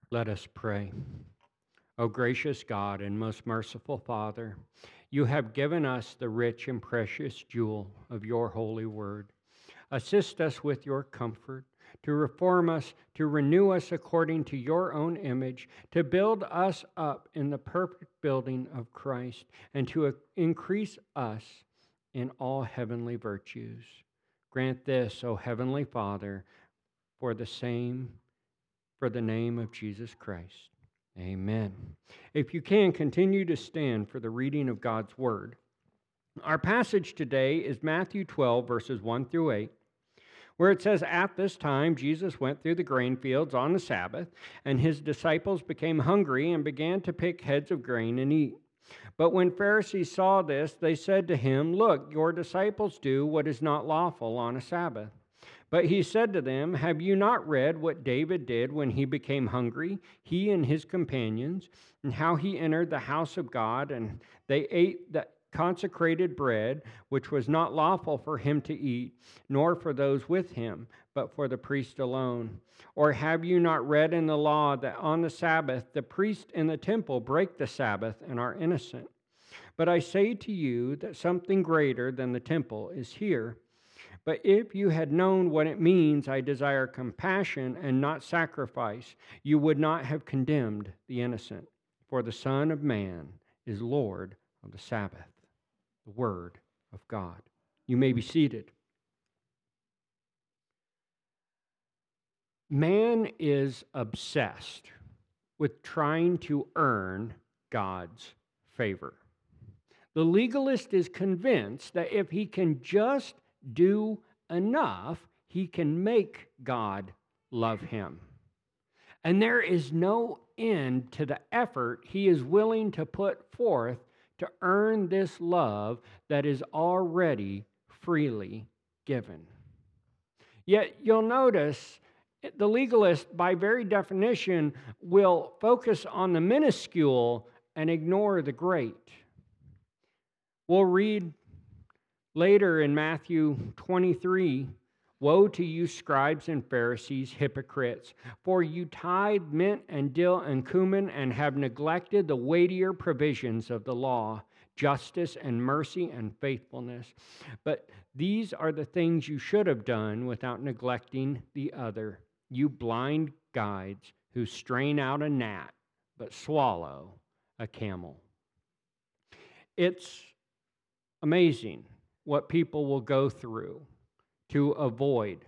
Let us pray. O gracious God and most merciful Father, you have given us the rich and precious jewel of your holy word. Assist us with your comfort, to reform us, to renew us according to your own image, to build us up in the perfect building of Christ, and to increase us in all heavenly virtues. Grant this, O Heavenly Father, for the name of Jesus Christ. Amen. If you can, continue to stand for the reading of God's Word. Our passage today is Matthew 12, verses 1 through 8, where it says, "At this time Jesus went through the grain fields on the Sabbath, and his disciples became hungry and began to pick heads of grain and eat. But when Pharisees saw this, they said to him, 'Look, your disciples do what is not lawful on a Sabbath.' But he said to them, 'Have you not read what David did when he became hungry, he and his companions, and how he entered the house of God, and they ate the consecrated bread, which was not lawful for him to eat, nor for those with him, but for the priest alone? Or have you not read in the law that on the Sabbath the priests in the temple break the Sabbath and are innocent? But I say to you that something greater than the temple is here. But if you had known what it means, I desire compassion and not sacrifice, you would not have condemned the innocent. For the Son of Man is Lord of the Sabbath." The Word of God. You may be seated. Man is obsessed with trying to earn God's favor. The legalist is convinced that if he can just do enough, he can make God love him. And there is no end to the effort he is willing to put forth to earn this love that is already freely given. Yet you'll notice the legalist, by very definition, will focus on the minuscule and ignore the great. We'll read later in Matthew 23, "Woe to you, scribes and Pharisees, hypocrites, for you tithe mint and dill and cumin and have neglected the weightier provisions of the law, justice and mercy and faithfulness. But these are the things you should have done without neglecting the other. You blind guides who strain out a gnat but swallow a camel." It's amazing what people will go through to avoid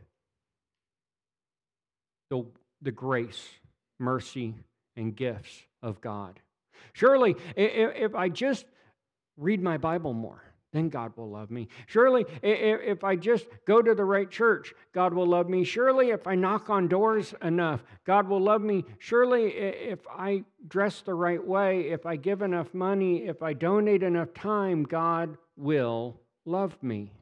the grace, mercy, and gifts of God. Surely, if I just read my Bible more, then God will love me. Surely, if I just go to the right church, God will love me. Surely, if I knock on doors enough, God will love me. Surely, if I dress the right way, if I give enough money, if I donate enough time, God will love me.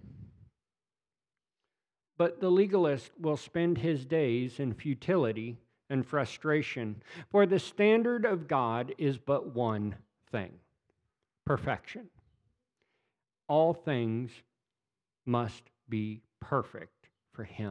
But the legalist will spend his days in futility and frustration, for the standard of God is but one thing: perfection. All things must be perfect for him.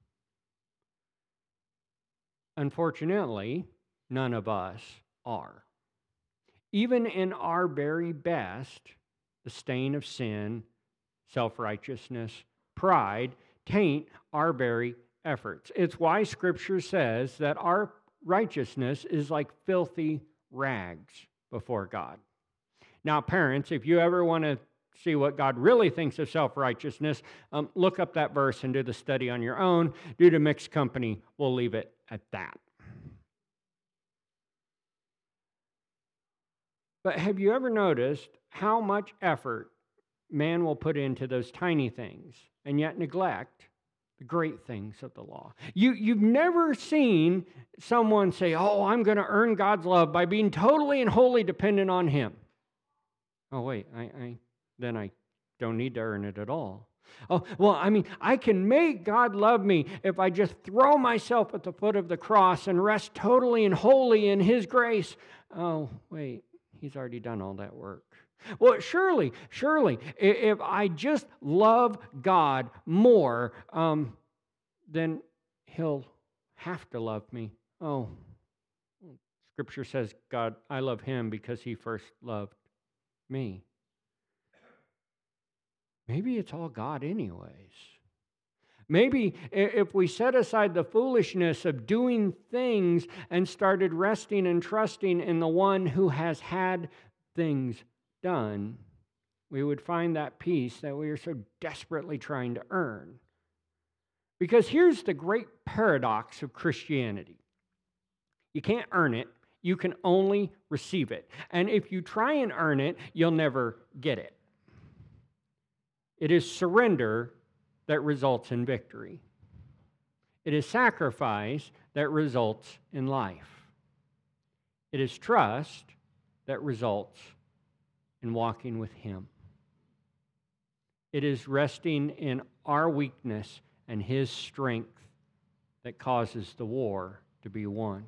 Unfortunately, none of us are. Even in our very best, the stain of sin, self-righteousness, pride taint our very efforts. It's why Scripture says that our righteousness is like filthy rags before God. Now, parents, if you ever want to see what God really thinks of self-righteousness, look up that verse and do the study on your own. Due to mixed company, we'll leave it at that. But have you ever noticed how much effort man will put into those tiny things and yet neglect the great things of the law? You've never seen someone say, "Oh, I'm going to earn God's love by being totally and wholly dependent on Him." Oh, wait, I don't need to earn it at all. Oh, well, I can make God love me if I just throw myself at the foot of the cross and rest totally and wholly in His grace. Oh, wait, He's already done all that work. Well, surely, if I just love God more, then He'll have to love me. Oh, Scripture says, God, I love him because he first loved me. Maybe it's all God anyways. Maybe if we set aside the foolishness of doing things and started resting and trusting in the one who has had things done, we would find that peace that we are so desperately trying to earn. Because here's the great paradox of Christianity. You can't earn it. You can only receive it. And if you try and earn it, you'll never get it. It is surrender that results in victory. It is sacrifice that results in life. It is trust that results in walking with him. It is resting in our weakness and his strength that causes the war to be won.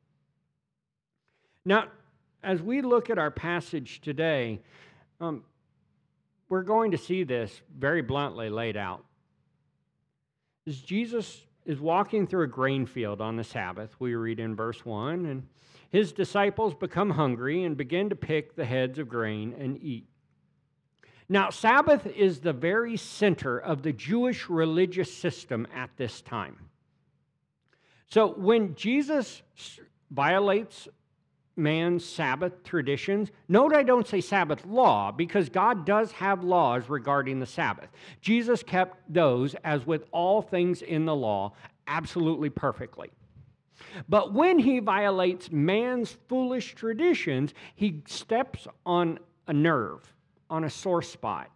Now, as we look at our passage today, we're going to see this very bluntly laid out. As Jesus is walking through a grain field on the Sabbath, we read in verse 1, and his disciples become hungry and begin to pick the heads of grain and eat. Now, Sabbath is the very center of the Jewish religious system at this time. So when Jesus violates man's Sabbath traditions, note I don't say Sabbath law, because God does have laws regarding the Sabbath. Jesus kept those, as with all things in the law, absolutely perfectly. But when he violates man's foolish traditions, he steps on a nerve, on a sore spot.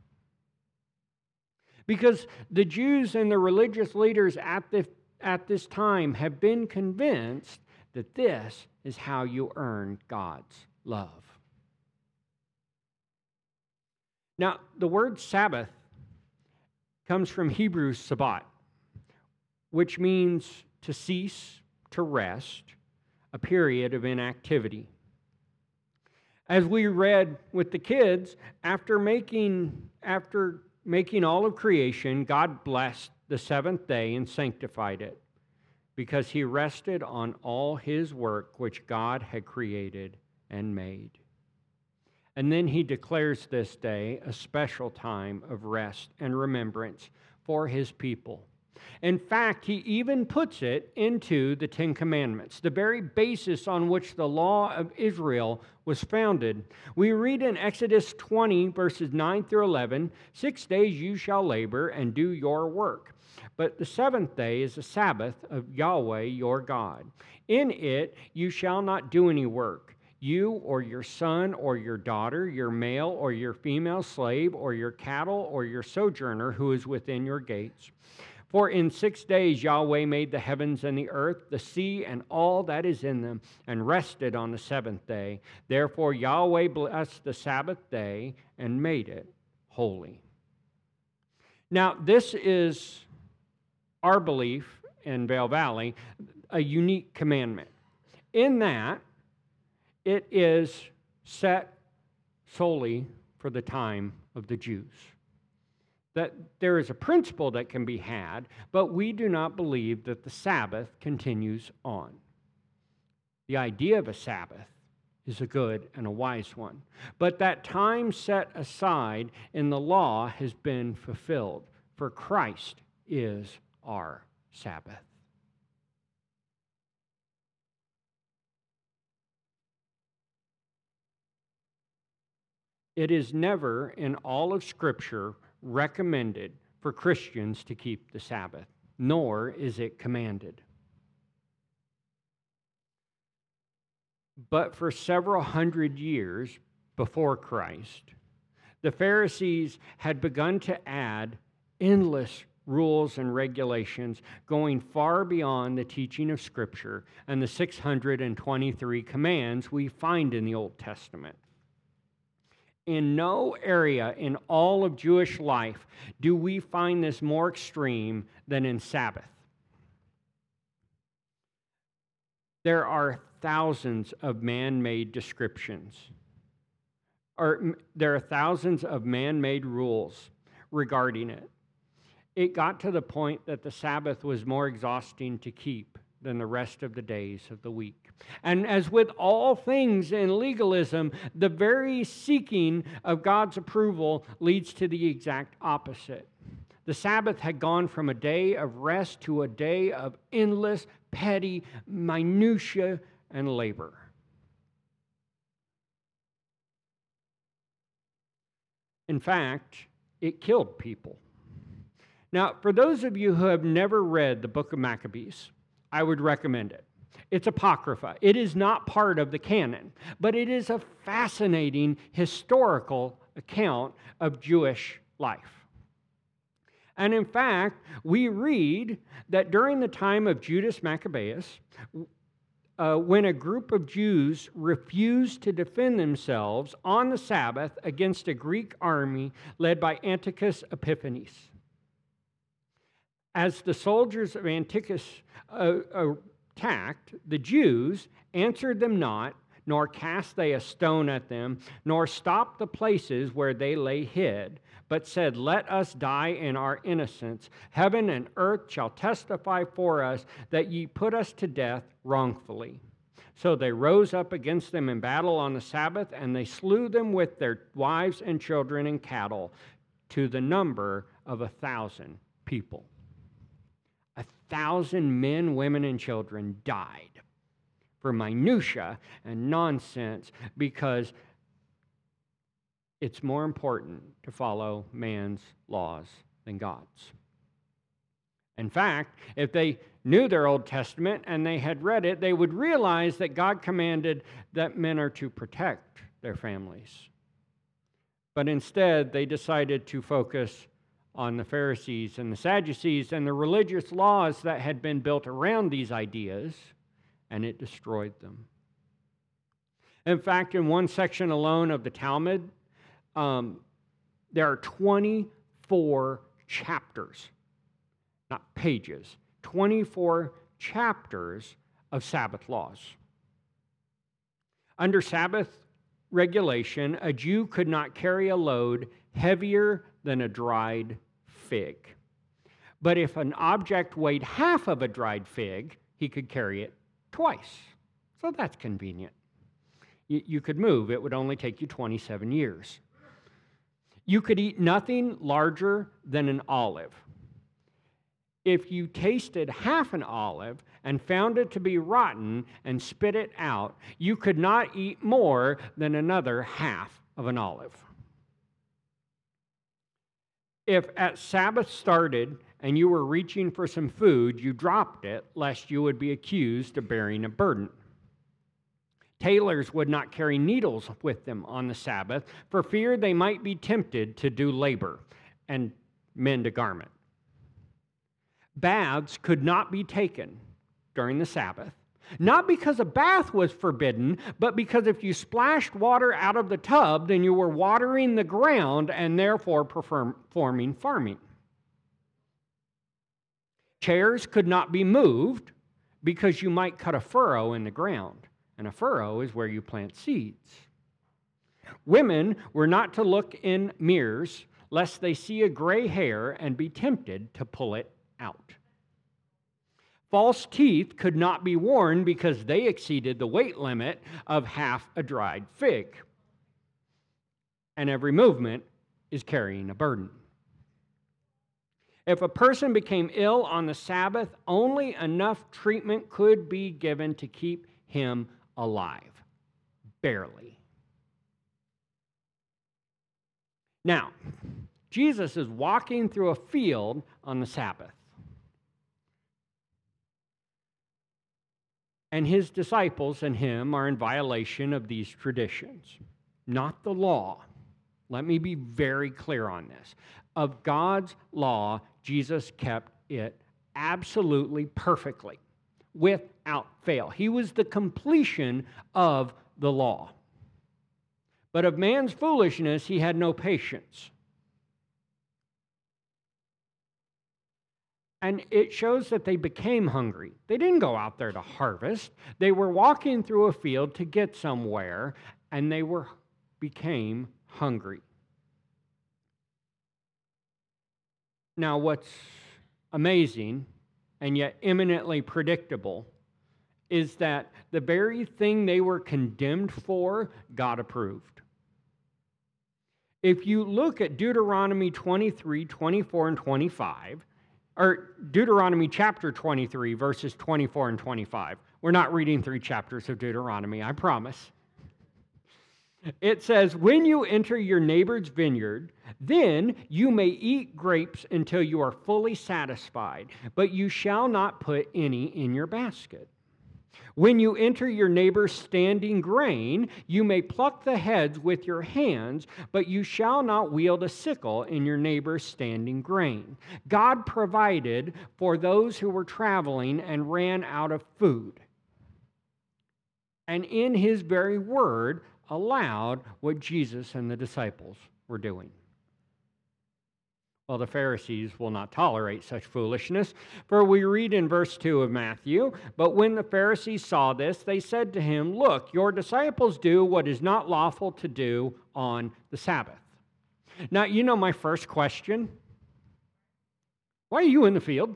Because the Jews and the religious leaders at this time have been convinced that this is how you earn God's love. Now, the word Sabbath comes from Hebrew Sabbat, which means to cease, to rest, a period of inactivity. As we read with the kids, after making all of creation, God blessed the seventh day and sanctified it, because he rested on all his work which God had created and made. And then he declares this day a special time of rest and remembrance for his people. In fact, he even puts it into the Ten Commandments, the very basis on which the law of Israel was founded. We read in Exodus 20, verses 9 through 11, 6 days you shall labor and do your work. But the seventh day is the Sabbath of Yahweh your God. In it you shall not do any work, you or your son or your daughter, your male or your female slave, or your cattle or your sojourner who is within your gates. For in 6 days Yahweh made the heavens and the earth, the sea, and all that is in them, and rested on the seventh day. Therefore Yahweh blessed the Sabbath day and made it holy. Now, this is our belief in Vail Valley, a unique commandment, in that it is set solely for the time of the Jews. That there is a principle that can be had, but we do not believe that the Sabbath continues on. The idea of a Sabbath is a good and a wise one, but that time set aside in the law has been fulfilled, for Christ is our Sabbath. It is never in all of Scripture recommended for Christians to keep the Sabbath, nor is it commanded. But for several hundred years before Christ, the Pharisees had begun to add endless rules and regulations going far beyond the teaching of Scripture and the 623 commands we find in the Old Testament. In no area in all of Jewish life do we find this more extreme than in Sabbath. There are thousands of man-made descriptions, or there are thousands of man-made rules regarding it. It got to the point that the Sabbath was more exhausting to keep than the rest of the days of the week. And as with all things in legalism, the very seeking of God's approval leads to the exact opposite. The Sabbath had gone from a day of rest to a day of endless, petty minutia and labor. In fact, it killed people. Now, for those of you who have never read the book of Maccabees, I would recommend it. It's Apocrypha. It is not part of the canon, but it is a fascinating historical account of Jewish life. And in fact, we read that during the time of Judas Maccabeus, when a group of Jews refused to defend themselves on the Sabbath against a Greek army led by Antiochus Epiphanes. As the soldiers of Antiochus attacked, the Jews answered them not, nor cast they a stone at them, nor stopped the places where they lay hid, but said, "Let us die in our innocence. Heaven and earth shall testify for us that ye put us to death wrongfully." So they rose up against them in battle on the Sabbath, and they slew them with their wives and children and cattle, to the number of 1,000 people. 1,000 men, women, and children died for minutia and nonsense, because it's more important to follow man's laws than God's. In fact, if they knew their Old Testament and they had read it, they would realize that God commanded that men are to protect their families. But instead, they decided to focus on the Pharisees and the Sadducees and the religious laws that had been built around these ideas, and it destroyed them. In fact, in one section alone of the Talmud, there are 24 chapters, not pages, 24 chapters of Sabbath laws. Under Sabbath regulation, a Jew could not carry a load heavier than a dried fig. But if an object weighed half of a dried fig, he could carry it twice. So that's convenient. You could move. It would only take you 27 years. You could eat nothing larger than an olive. If you tasted half an olive and found it to be rotten and spit it out, you could not eat more than another half of an olive. If at Sabbath started and you were reaching for some food, you dropped it, lest you would be accused of bearing a burden. Tailors would not carry needles with them on the Sabbath for fear they might be tempted to do labor and mend a garment. Baths could not be taken during the Sabbath, not because a bath was forbidden, but because if you splashed water out of the tub, then you were watering the ground and therefore performing farming. Chairs could not be moved because you might cut a furrow in the ground, and a furrow is where you plant seeds. Women were not to look in mirrors lest they see a gray hair and be tempted to pull it out. False teeth could not be worn because they exceeded the weight limit of half a dried fig. And every movement is carrying a burden. If a person became ill on the Sabbath, only enough treatment could be given to keep him alive. Barely. Now, Jesus is walking through a field on the Sabbath. And his disciples and him are in violation of these traditions, not the law. Let me be very clear on this. Of God's law, Jesus kept it absolutely perfectly, without fail. He was the completion of the law. But of man's foolishness, he had no patience. And it shows that they became hungry. They didn't go out there to harvest. They were walking through a field to get somewhere, and they became hungry. Now, what's amazing and yet eminently predictable, is that the very thing they were condemned for, God approved. If you look at Deuteronomy 23, 24, and 25, or Deuteronomy chapter 23, verses 24 and 25. We're not reading 3 chapters of Deuteronomy, I promise. It says, when you enter your neighbor's vineyard, then you may eat grapes until you are fully satisfied, but you shall not put any in your basket. When you enter your neighbor's standing grain, you may pluck the heads with your hands, but you shall not wield a sickle in your neighbor's standing grain. God provided for those who were traveling and ran out of food. And in his very word, allowed what Jesus and the disciples were doing. Well, the Pharisees will not tolerate such foolishness, for we read in verse 2 of Matthew, but when the Pharisees saw this, they said to him, look, your disciples do what is not lawful to do on the Sabbath. Now, you know my first question. Why are you in the field?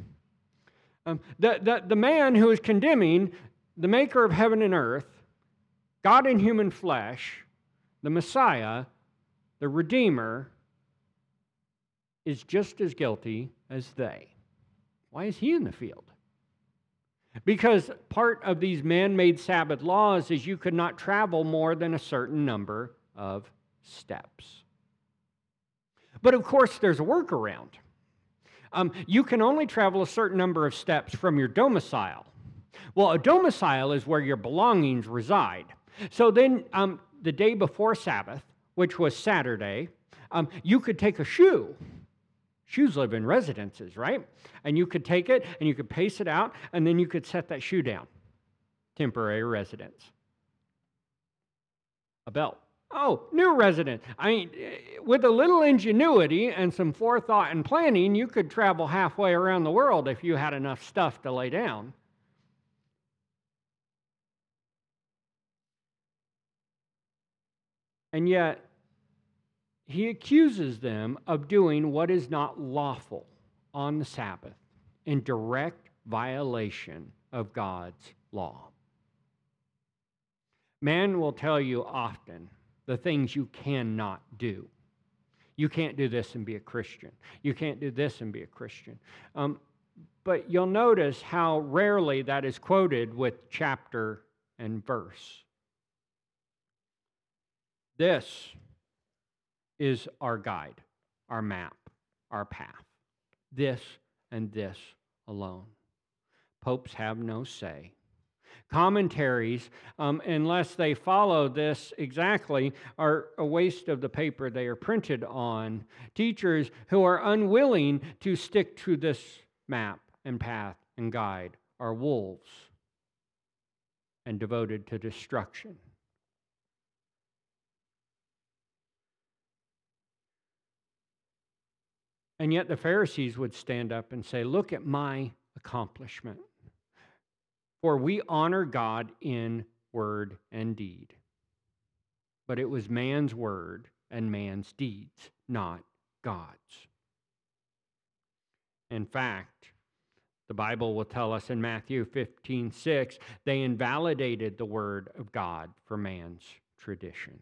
The man who is condemning the maker of heaven and earth, God in human flesh, the Messiah, the Redeemer, is just as guilty as they. Why is he in the field? Because part of these man-made Sabbath laws is you could not travel more than a certain number of steps. But of course, there's a workaround. You can only travel a certain number of steps from your domicile. Well, a domicile is where your belongings reside. So then the day before Sabbath, which was Saturday, you could take a shoe. Shoes live in residences, right? And you could take it and you could pace it out and then you could set that shoe down. Temporary residence. A belt. Oh, new resident. I mean, with a little ingenuity and some forethought and planning, you could travel halfway around the world if you had enough stuff to lay down. And yet, he accuses them of doing what is not lawful on the Sabbath in direct violation of God's law. Man will tell you often the things you cannot do. You can't do this and be a Christian. You can't do this and be a Christian. But you'll notice how rarely that is quoted with chapter and verse. This is our guide, our map, our path. This and this alone. Popes have no say. Commentaries, unless they follow this exactly, are a waste of the paper they are printed on. Teachers who are unwilling to stick to this map and path and guide are wolves and devoted to destruction. And yet the Pharisees would stand up and say, look at my accomplishment. For we honor God in word and deed. But it was man's word and man's deeds, not God's. In fact, the Bible will tell us in Matthew 15:6, they invalidated the word of God for man's traditions.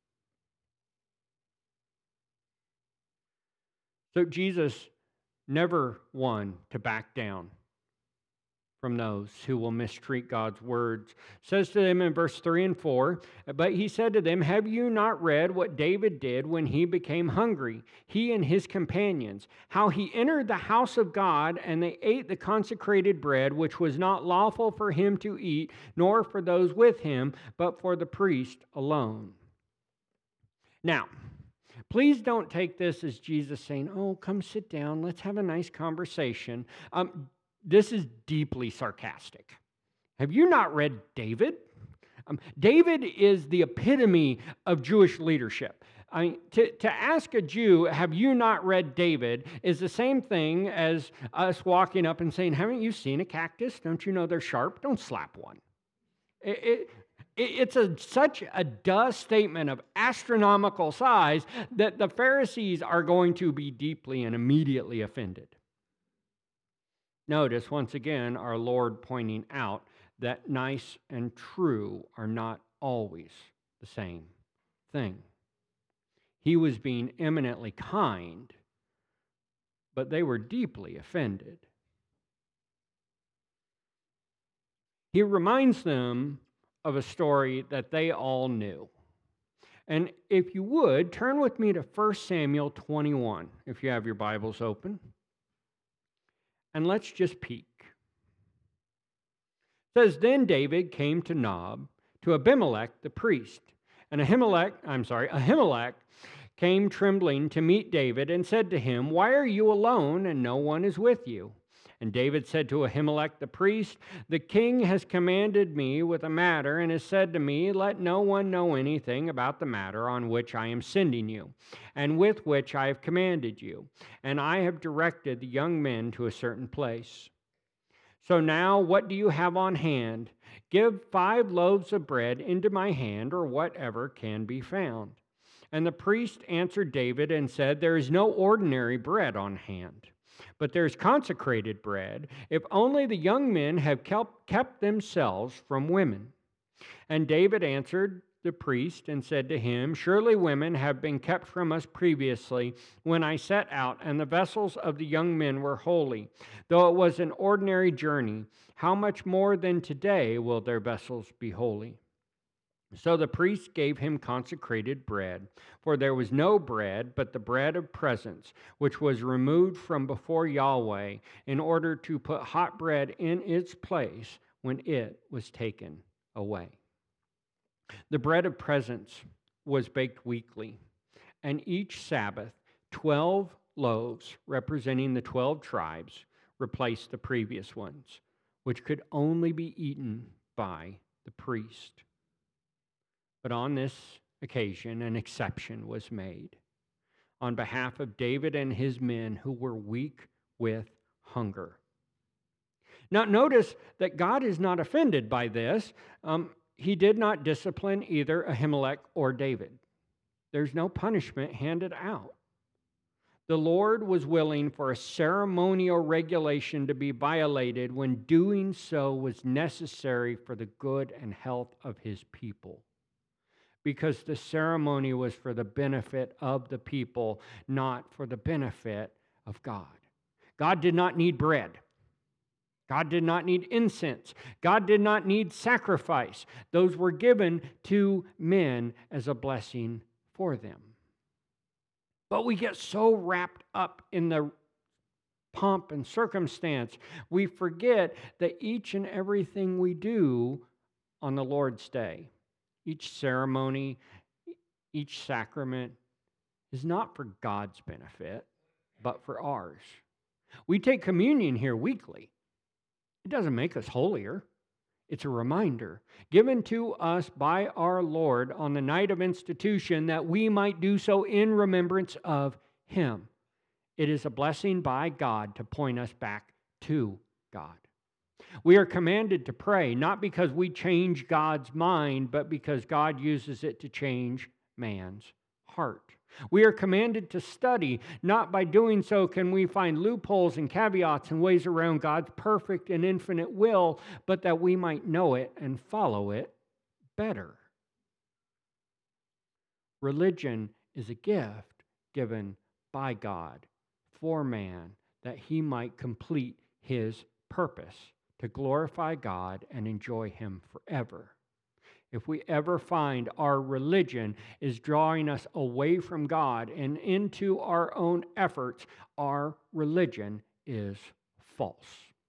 So Jesus never one to back down from those who will mistreat God's words. Says to them in verse 3 and 4, but he said to them, have you not read what David did when he became hungry, he and his companions, how he entered the house of God and they ate the consecrated bread, which was not lawful for him to eat, nor for those with him, but for the priest alone. Now, please don't take this as Jesus saying, oh, come sit down, let's have a nice conversation. This is deeply sarcastic. Have you not read David? David is the epitome of Jewish leadership. I mean, to ask a Jew, have you not read David, is the same thing as us walking up and saying, haven't you seen a cactus? Don't you know they're sharp? Don't slap one. It's such a duh statement of astronomical size that the Pharisees are going to be deeply and immediately offended. Notice once again our Lord pointing out that nice and true are not always the same thing. He was being eminently kind, but they were deeply offended. He reminds them of a story that they all knew. And if you would, turn with me to 1 Samuel 21, if you have your Bibles open. And let's just peek. It says, Then David came to Nob, to Abimelech the priest. And Ahimelech came trembling to meet David and said to him, Why are you alone and no one is with you? And David said to Ahimelech the priest, The king has commanded me with a matter and has said to me, Let no one know anything about the matter on which I am sending you, and with which I have commanded you. And I have directed the young men to a certain place. So now what do you have on hand? Give 5 loaves of bread into my hand, or whatever can be found. And the priest answered David and said, There is no ordinary bread on hand, but there is consecrated bread, if only the young men have kept themselves from women. And David answered the priest and said to him, Surely women have been kept from us previously when I set out, and the vessels of the young men were holy. Though it was an ordinary journey, how much more than today will their vessels be holy? So the priest gave him consecrated bread, for there was no bread but the bread of presence, which was removed from before Yahweh, in order to put hot bread in its place when it was taken away. The bread of presence was baked weekly, and each Sabbath, 12 loaves representing the 12 tribes replaced the previous ones, which could only be eaten by the priest. But on this occasion, an exception was made on behalf of David and his men who were weak with hunger. Now, notice that God is not offended by this. He did not discipline either Ahimelech or David. There's no punishment handed out. The Lord was willing for a ceremonial regulation to be violated when doing so was necessary for the good and health of his people, because the ceremony was for the benefit of the people, not for the benefit of God. God did not need bread. God did not need incense. God did not need sacrifice. Those were given to men as a blessing for them. But we get so wrapped up in the pomp and circumstance, we forget that each and everything we do on the Lord's Day, each ceremony, each sacrament, is not for God's benefit, but for ours. We take communion here weekly. It doesn't make us holier. It's a reminder given to us by our Lord on the night of institution that we might do so in remembrance of Him. It is a blessing by God to point us back to God. We are commanded to pray, not because we change God's mind, but because God uses it to change man's heart. We are commanded to study, not by doing so can we find loopholes and caveats and ways around God's perfect and infinite will, but that we might know it and follow it better. Religion is a gift given by God for man that he might complete his purpose to glorify God and enjoy Him forever. If we ever find our religion is drawing us away from God and into our own efforts, our religion is false.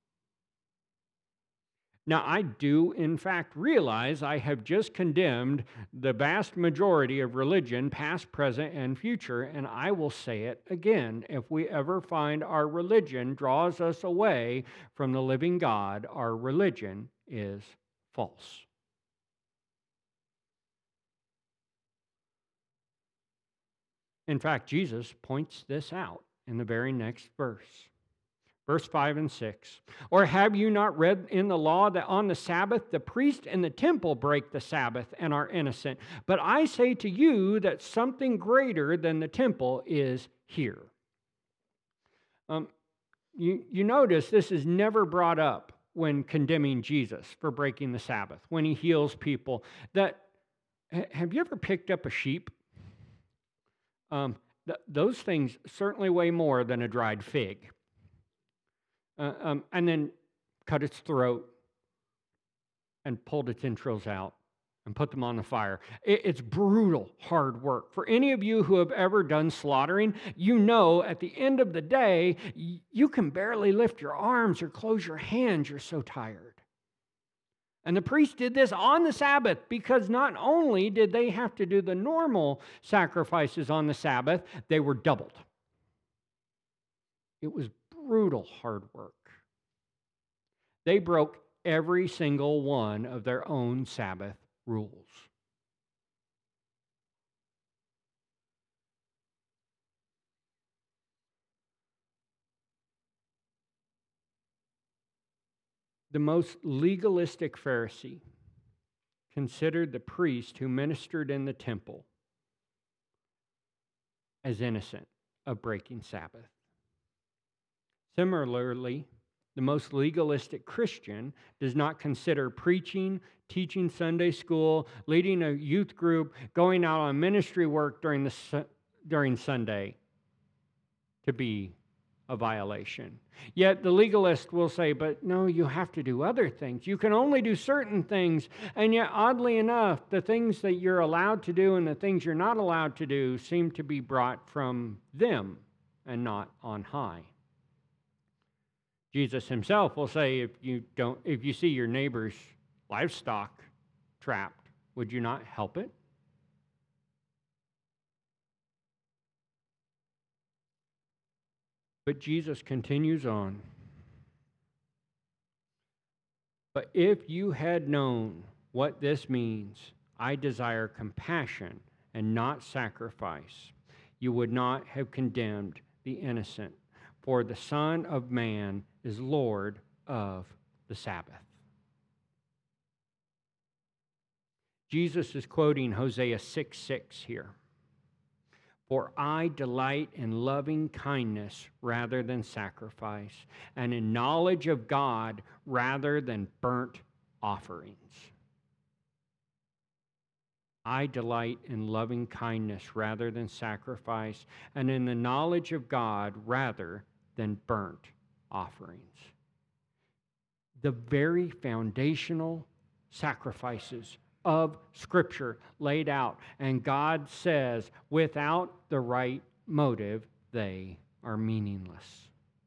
Now, I do, in fact, realize I have just condemned the vast majority of religion, past, present, and future, and I will say it again. If we ever find our religion draws us away from the living God, our religion is false. In fact, Jesus points this out in the very next verse. Verse 5 and 6. Or have you not read in the law that on the Sabbath the priest in the temple break the Sabbath and are innocent? But I say to you that something greater than the temple is here. you notice this is never brought up when condemning Jesus for breaking the Sabbath, when he heals people. Have you ever picked up a sheep? Those things certainly weigh more than a dried fig. And then cut its throat and pulled its entrails out and put them on the fire. It's brutal, hard work. For any of you who have ever done slaughtering, you know at the end of the day, you can barely lift your arms or close your hands. You're so tired. And the priest did this on the Sabbath because not only did they have to do the normal sacrifices on the Sabbath, they were doubled. It was brutal, hard work. They broke every single one of their own Sabbath rules. The most legalistic Pharisee considered the priest who ministered in the temple as innocent of breaking Sabbath. Similarly, the most legalistic Christian does not consider preaching, teaching Sunday school, leading a youth group, going out on ministry work during Sunday to be a violation. Yet the legalist will say, but no, you have to do other things. You can only do certain things. And yet, oddly enough, the things that you're allowed to do and the things you're not allowed to do seem to be brought from them and not on high. Jesus himself will say, if you see your neighbor's livestock trapped, would you not help it? But Jesus continues on. But if you had known what this means, I desire compassion and not sacrifice, you would not have condemned the innocent, for the Son of Man is Lord of the Sabbath. Jesus is quoting Hosea 6:6 here. For I delight in loving kindness rather than sacrifice, and in knowledge of God rather than burnt offerings. I delight in loving kindness rather than sacrifice, and in the knowledge of God rather than burnt offerings. The very foundational sacrifices of Scripture laid out. And God says, without the right motive, they are meaningless.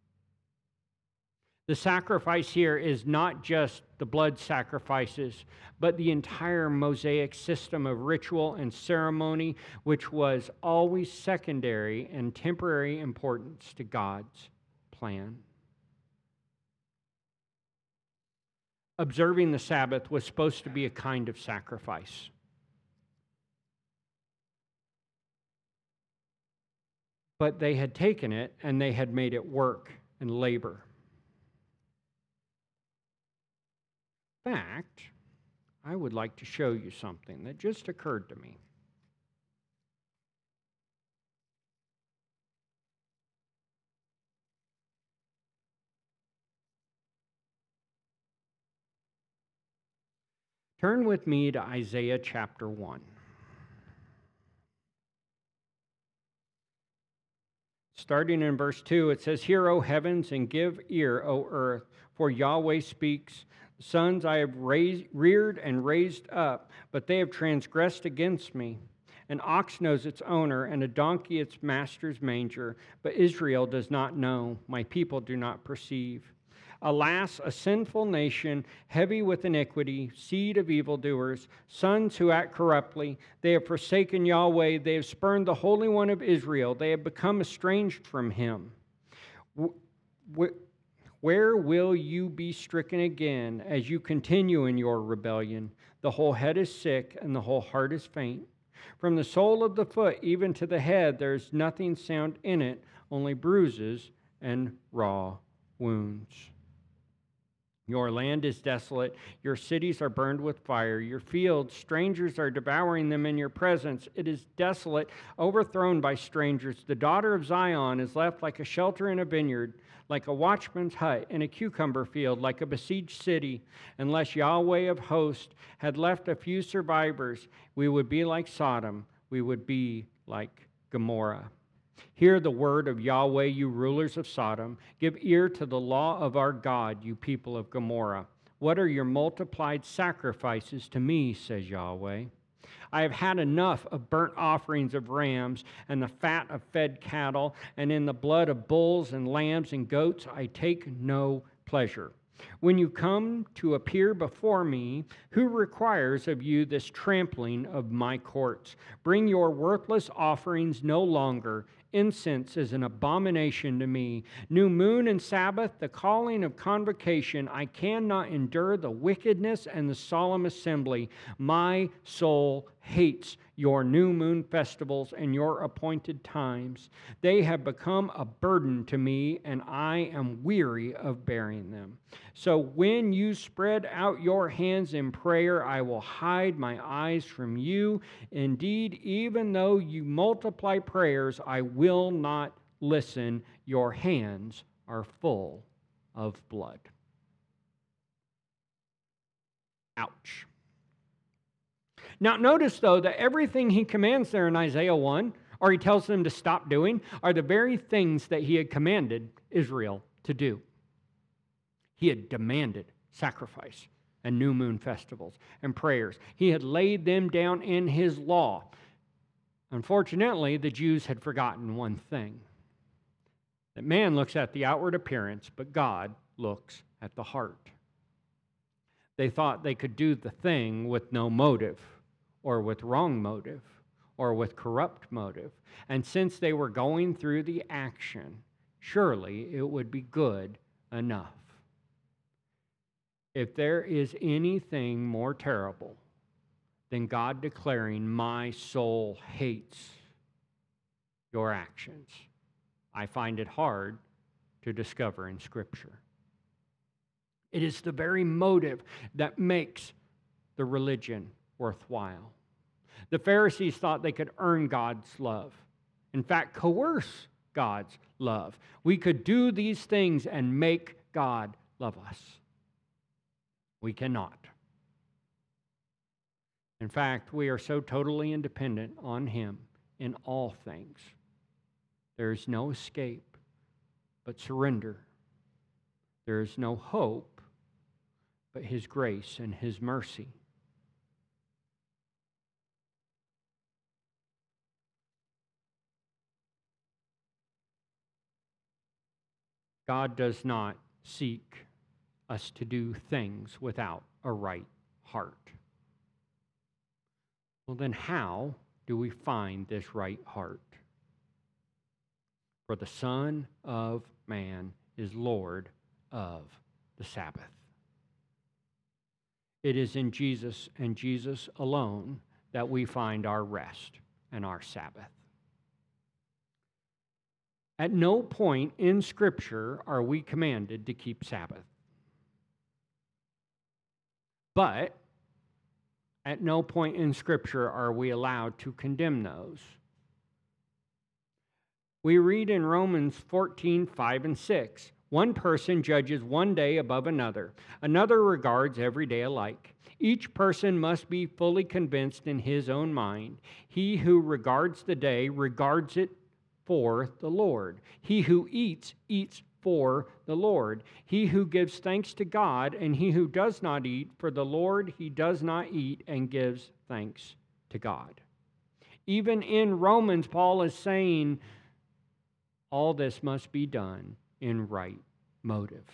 The sacrifice here is not just the blood sacrifices, but the entire Mosaic system of ritual and ceremony, which was always secondary and temporary importance to God's plan. Observing the Sabbath was supposed to be a kind of sacrifice. But they had taken it and they had made it work and labor. In fact, I would like to show you something that just occurred to me. Turn with me to Isaiah chapter 1. Starting in verse 2, it says, Hear, O heavens, and give ear, O earth, for Yahweh speaks. Sons I have reared and raised up, but they have transgressed against me. An ox knows its owner, and a donkey its master's manger, but Israel does not know, my people do not perceive. Alas, a sinful nation, heavy with iniquity, seed of evildoers, sons who act corruptly. They have forsaken Yahweh. They have spurned the Holy One of Israel. They have become estranged from him. Where will you be stricken again as you continue in your rebellion? The whole head is sick and the whole heart is faint. From the sole of the foot even to the head, there is nothing sound in it, only bruises and raw wounds. Your land is desolate. Your cities are burned with fire. Your fields, strangers are devouring them in your presence. It is desolate, overthrown by strangers. The daughter of Zion is left like a shelter in a vineyard, like a watchman's hut in a cucumber field, like a besieged city. Unless Yahweh of hosts had left a few survivors, we would be like Sodom. We would be like Gomorrah. Hear the word of Yahweh, you rulers of Sodom. Give ear to the law of our God, you people of Gomorrah. What are your multiplied sacrifices to me, says Yahweh? I have had enough of burnt offerings of rams and the fat of fed cattle, and in the blood of bulls and lambs and goats I take no pleasure. When you come to appear before me, who requires of you this trampling of my courts? Bring your worthless offerings no longer. Incense is an abomination to me. New moon and Sabbath, the calling of convocation. I cannot endure the wickedness and the solemn assembly. My soul hates your new moon festivals and your appointed times. They have become a burden to me, and I am weary of bearing them. So when you spread out your hands in prayer, I will hide my eyes from you. Indeed, even though you multiply prayers, I will not listen. Your hands are full of blood. Ouch. Now, notice, though, that everything he commands there in Isaiah 1, or he tells them to stop doing, are the very things that he had commanded Israel to do. He had demanded sacrifice and new moon festivals and prayers. He had laid them down in his law. Unfortunately, the Jews had forgotten one thing, that man looks at the outward appearance, but God looks at the heart. They thought they could do the thing with no motive, or with wrong motive, or with corrupt motive. And since they were going through the action, surely it would be good enough. If there is anything more terrible than God declaring, my soul hates your actions, I find it hard to discover in Scripture. It is the very motive that makes the religion worthwhile. The Pharisees thought they could earn God's love. In fact, coerce God's love. We could do these things and make God love us. We cannot. In fact, we are so totally independent on Him in all things. There is no escape but surrender. There is no hope but His grace and His mercy. God does not seek us to do things without a right heart. Well, then how do we find this right heart? For the Son of Man is Lord of the Sabbath. It is in Jesus and Jesus alone that we find our rest and our Sabbath. At no point in Scripture are we commanded to keep Sabbath. But at no point in Scripture are we allowed to condemn those. We read in Romans 14:5 and 6, one person judges one day above another. Another regards every day alike. Each person must be fully convinced in his own mind. He who regards the day regards it for the Lord. He who eats, eats for the Lord. He who gives thanks to God, and he who does not eat for the Lord, he does not eat and gives thanks to God. Even in Romans, Paul is saying all this must be done in right motive.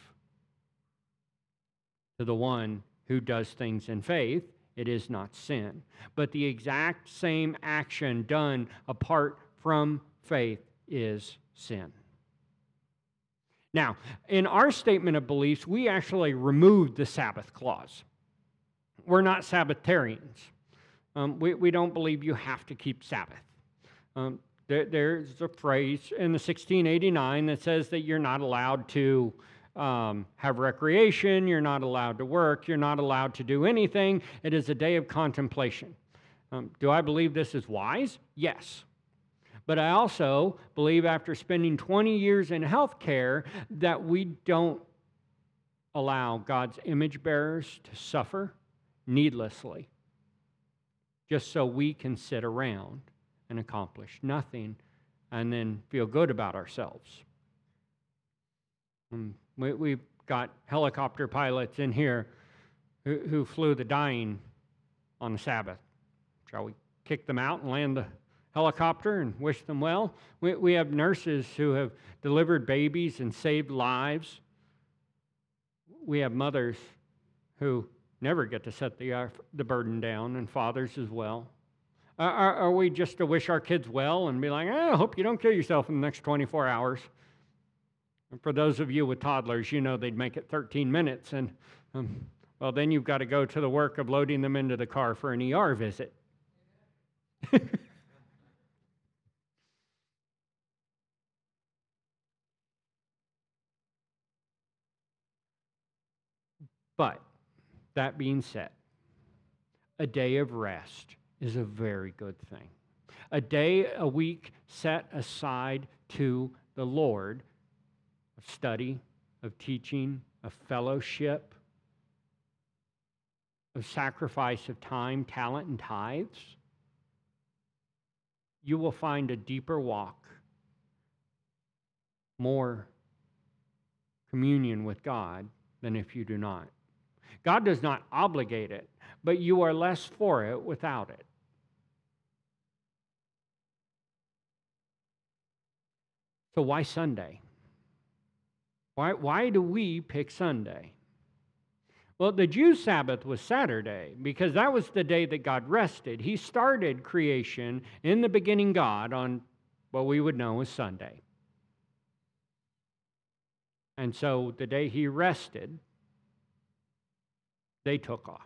To the one who does things in faith, it is not sin. But the exact same action done apart from faith is sin. Now, in our statement of beliefs, we actually removed the Sabbath clause. We're not Sabbatarians. We don't believe you have to keep Sabbath. There's a phrase in the 1689 that says that you're not allowed to have recreation. You're not allowed to work. You're not allowed to do anything. It is a day of contemplation. Do I believe this is wise? Yes. But I also believe after spending 20 years in healthcare that we don't allow God's image bearers to suffer needlessly just so we can sit around and accomplish nothing and then feel good about ourselves. We've got helicopter pilots in here who flew the dying on the Sabbath. Shall we kick them out and land the helicopter and wish them well? We have nurses who have delivered babies and saved lives. We have mothers who never get to set the burden down, and fathers as well. Are we just to wish our kids well and be like, I hope you don't kill yourself in the next 24 hours? And for those of you with toddlers, you know they'd make it 13 minutes, and well, then you've got to go to the work of loading them into the car for an ER visit. But that being said, a day of rest is a very good thing. A day a week set aside to the Lord of study, of teaching, of fellowship, of sacrifice of time, talent, and tithes, you will find a deeper walk, more communion with God than if you do not. God does not obligate it, but you are less for it without it. So why Sunday? Why do we pick Sunday? Well, the Jews' Sabbath was Saturday because that was the day that God rested. He started creation in the beginning God on what we would know as Sunday. And so the day he rested, they took off.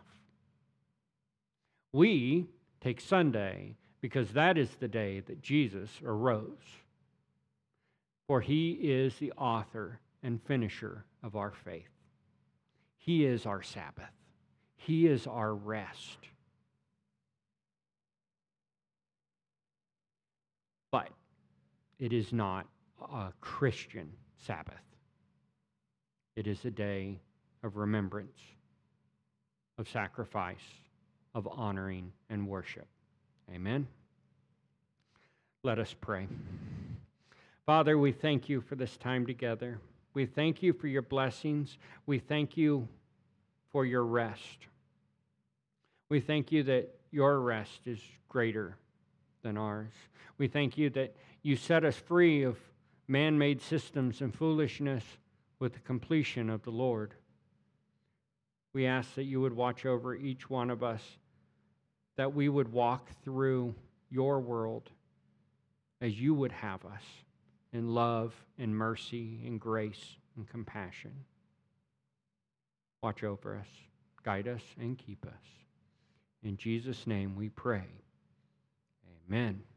We take Sunday because that is the day that Jesus arose. For he is the author and finisher of our faith. He is our Sabbath. He is our rest. But it is not a Christian Sabbath. It is a day of remembrance, of sacrifice, of honoring and worship. Amen. Let us pray. Father, we thank you for this time together. We thank you for your blessings. We thank you for your rest. We thank you that your rest is greater than ours. We thank you that you set us free of man-made systems and foolishness with the completion of the Lord. We ask that you would watch over each one of us, that we would walk through your world as you would have us, in love and mercy and grace and compassion. Watch over us, guide us, and keep us. In Jesus' name we pray. Amen.